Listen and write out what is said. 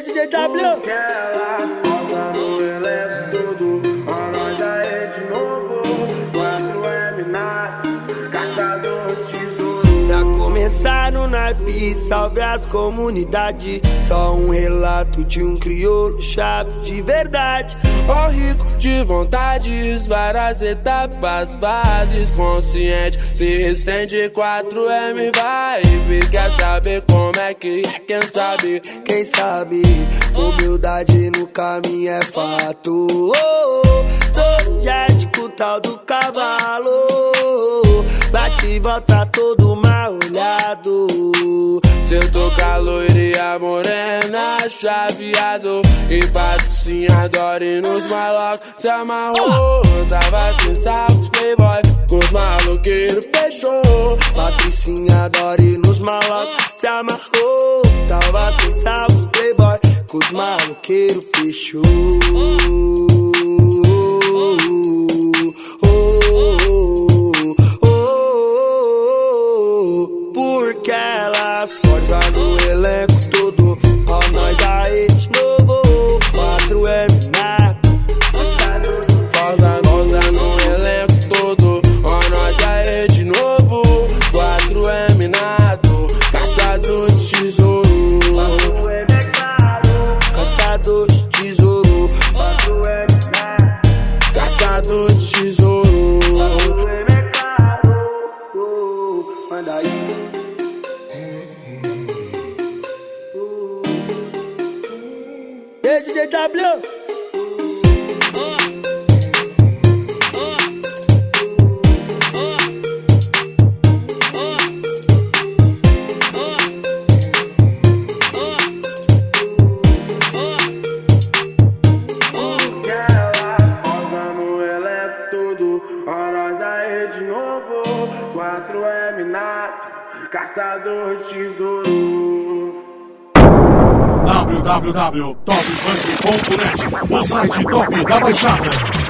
DJ W. Começar no naipe, salve as comunidades. Só um relato de um crioulo chave de verdade. Ó rico de vontades, várias etapas, fases consciente. Se estende 4M vibe. Quer saber como é que é? Quem sabe? Quem sabe? Humildade no caminho é fato. Todo jético, tal do cavalo. Bate e volta todo mal olhado. Se eu tocar loira e a morena chaveado e patricinha Dori nos malocos se amarrou. Tava sem saltos playboy com os maloqueiros fechou. Patricinha Dori nos malocos se amarrou. Tava sem saltos playboy com os maloqueiros fechou. Porque ela forja no elenco todo. Ó nós aí de novo. 4M na Pausa no elenco todo. Ó nós aí de novo. 4M nado. Caçador de tesouro. 4M é caro. Caçador de tesouro. 4M na Caçador de tesouro. 4M é caro. Manda aí. DJ W. De novo, 4M nato, caçador de tesouro. www.topfunk.net, o site top da Baixada.